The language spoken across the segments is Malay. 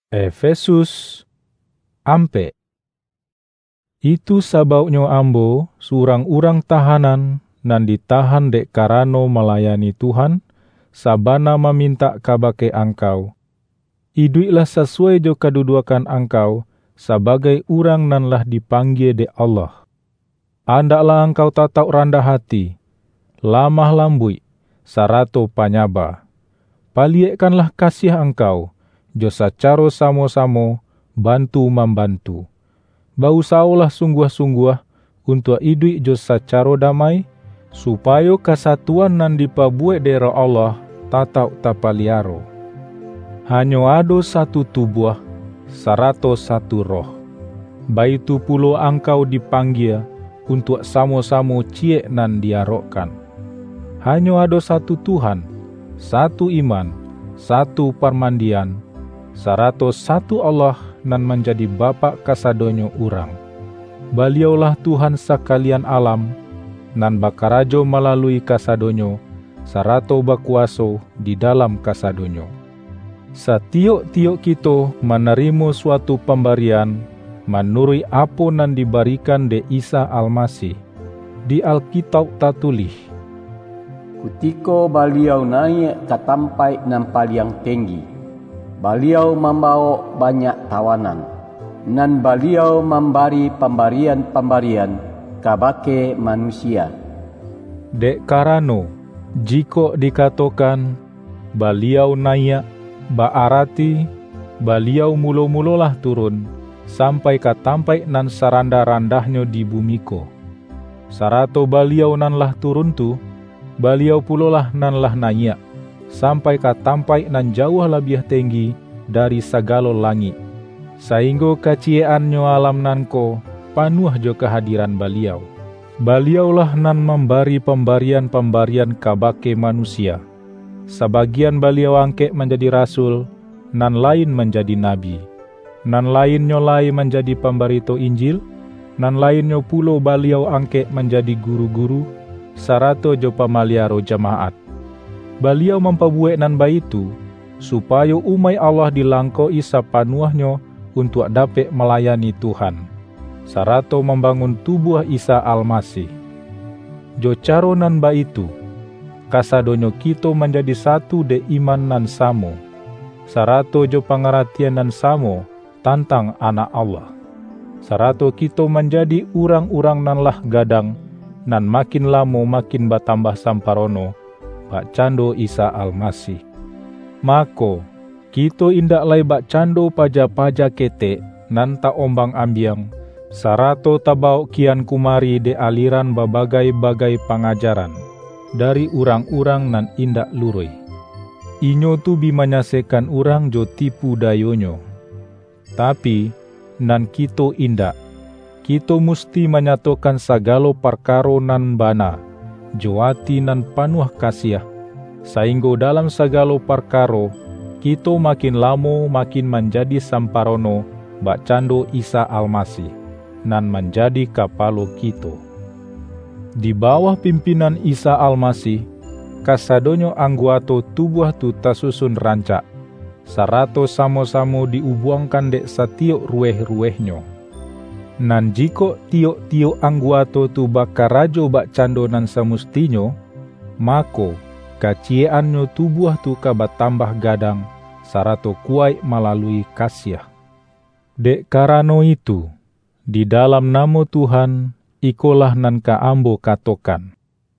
Efesus ampe. Itu sabaunyo ambo surang urang tahanan nan ditahan dek karano melayani Tuhan, sabana meminta kabake angkau. Iduiklah sesuai jo kedudukan angkau sebagai urang nan lah dipanggil dek Allah. Andaklah angkau tatau rendah hati, lamah lambui, sarato panyaba. Paliekkanlah kasih angkau, jo sacaro samo-samo bantu membantu. Bausaulah sungguh-sungguh untuk iduik jo sacaro damai, supaya kesatuan nan dipabuat dari Allah tatau tapaliaro. Hanyo ado satu tubuh, sarato satu roh. Baitu pulo angkau dipanggil untuk samo-samo ciek nan diarokkan. Hanyo ado satu Tuhan, satu iman, satu permandian, sarato satu Allah nan menjadi Bapa kasadonyo urang. Beliaulah Tuhan sekalian alam, nan bakarajo melalui kasadonyo, sarato bakuaso di dalam kasadonyo. Setiok-tiok kita menerima suatu pemberian menurut apa nan diberikan de Isa Almasih. Di Alkitab tertulis, Kutiko beliau naik ke tempat nan paling tinggi, beliau membawa banyak tawanan, dan beliau memberi pemberian-pemberian kabake manusia. Dek karano, jika dikatakan beliau naik, berarti beliau mula-mulalah turun sampai ke tempat nan saranda-randahnya di bumiko. Sarato beliau nan lah turun tu, beliau pulolah nan lah naik sampai ke tempat nan jauh lebih tinggi dari segala langit, sehingga keciaannya alam nanko panuh jo kehadiran beliau. Beliaulah nan memberi pemberian-pemberian kabake manusia. Sebagian beliau angkat menjadi rasul, nan lain menjadi nabi, nan lainnya lain menjadi pemberito Injil, nan lainnya pulo beliau angkat menjadi guru-guru, sarato jo pamaliaro jemaat. Beliau memperbuat nan baitu, supaya umai Allah dilangkoi sapanuahnya untuk dapat melayani Tuhan, sarato membangun tubuh Isa Almasih. Jo caro nan baitu, kasadonyo kita menjadi satu de iman nan samo, sarato jo pengertian nan samo tentang anak Allah. Sarato kita menjadi urang-urang nan lah gadang, nan makin lama makin bertambah samparono, bak cando Isa Almasih. Mako, kita indak lai bak cando paja-paja ketek, nan tak ombang ambiang, sarato tabau kian kumari de aliran babagai-bagai pengajaran dari urang-urang nan indak lurui. Inyo tu bi menyasekan urang jo tipu dayonyo. Tapi, nan kita indak. Kita musti menyatakan segala perkara nan bana, joati nan panuh kasih, sehingga dalam segala perkara, kita makin lama makin menjadi samparono bak cando Isa Almasih, nan menjadi kapalo kita. Di bawah pimpinan Isa Almasih, kasadonyo anggota tubuh tu tasusun rancak, sarato samo-samo diubuangkan dek setiap rueh-ruehnya. Nan jiko tiok-tiok anggota tu bakarajo bak cando nan semustinyo, mako kacieannya tubuh tu kabatambah gadang, sarato kuai melalui kasih. Dek karano itu, di dalam nama Tuhan, ikolah nan ka ambo katokan,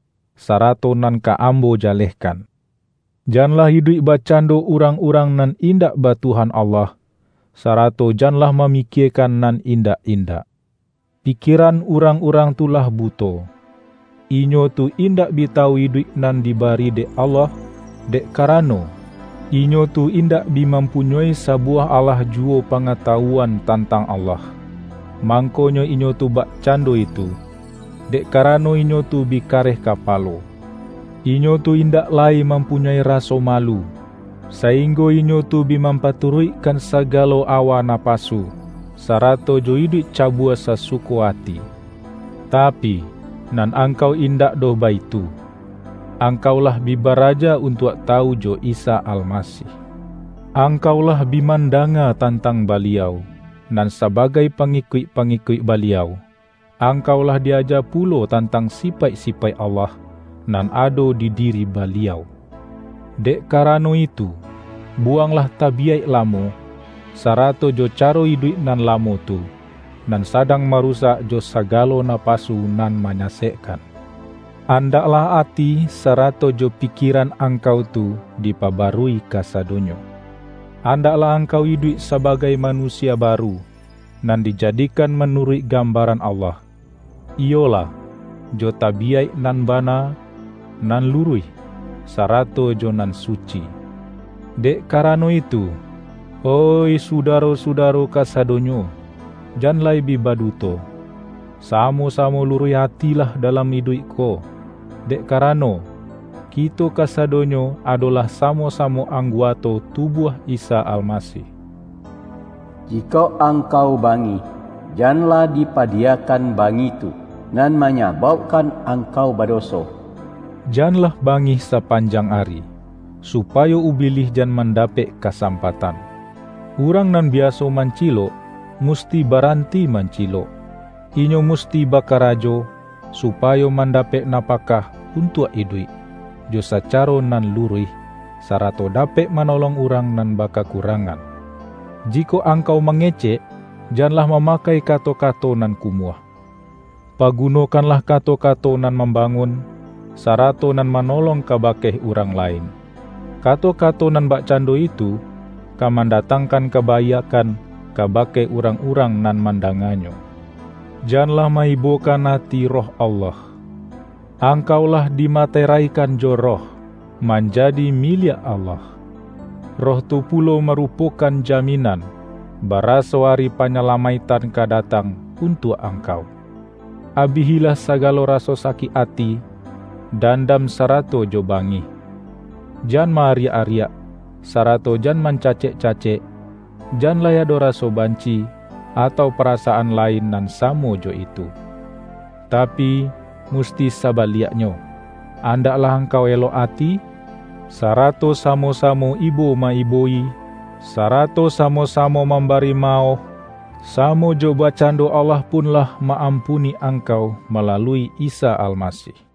sarato nan ka ambo jalehkan. Janlah hidup bacando urang-urang nan indak batuhan Allah, sarato janlah memikirkan nan indak-indak. Pikiran urang-urang tulah buto. Inyo tu indak bitau hidup nan dibari de Allah, dek karano inyo tu indak bi mempunyai sebuah Allah juo pengetahuan tentang Allah. Mangkonyo inyo tu bak cando itu, dek karano inyo tu bikareh kapalo. Inyo tu indak lai mempunyai rasa malu, sehingga inyo tu bi mempaturutkan segala awa napasu, sarato jo hidup cabua sesuku hati. Tapi, nan angkau indak doh baitu. Angkaulah bi baraja untuk tahu jo Isa Almasih. Angkaulah bimandanga tentang baliau, dan sebagai pengikut-pengikut baliau, angkaulah diajar pulo tentang sifat-sifat Allah, nan ado di diri baliau. Dek karano itu, buanglah tabiat lamo, sarato jo caro hidup nan lamo tu, nan sadang merusak jo sagalo napasu nan menyasekkan. Andaklah hati sarato jo pikiran angkau tu dipabarui kasadonyo. Andaklah engkau hidup sebagai manusia baru, nan dijadikan menurut gambaran Allah. Iyolah, jo tabiat nan bana, nan lurui, sarato jo nan suci. Dek karano itu, oi sudaro-sudaro kasadonyo, janlai bibaduto. Samo-samo lurui hatilah dalam hidup ko. Dek karano, kita kasadonyo adalah samo-samo anggota tubuh Isa Almasih. Jika engkau bangi, janganlah dipadiakan bangi itu, nan menyebabkan engkau berdosa. Janganlah bangi sepanjang hari, supaya ubilih jan mendapat kesempatan. Urang nan biasa mancilo, musti baranti mancilo. Inyo musti bakarajo, supaya mendapat napakah untuk hidup. Jo sacaro nan lurih, sarato dapat menolong urang nan baka kurangan. Jika engkau mengecek, janganlah memakai kato-kato nan kumuah. Pagunakanlah kato-kato nan membangun, sarato nan menolong kabakeh urang lain. Kato-kato nan bak cando itu, kamandatangkan kebaikan kabakeh urang-urang nan mandanganyo. Janganlah maibokan hati roh Allah. Angkaulah dimateraikan jo roh, menjadi milik Allah. Roh tu pulo merupakan jaminan, baraso hari penyelamatan kadatang untuk engkau. Abihilah sagalo raso sakit hati, dandam sarato jo bangi. Jan maria-aria, sarato jan mencacek-cacek, jan layado raso banci, atau perasaan lain nan samo jo itu. Tapi, musti sabaliaknyo, andaklah engkau elok hati, sarato samo-samo ibu maiboi, sarato samo-samo membari mau, samo jo bacando Allah punlah maampuni engkau melalui Isa Almasih.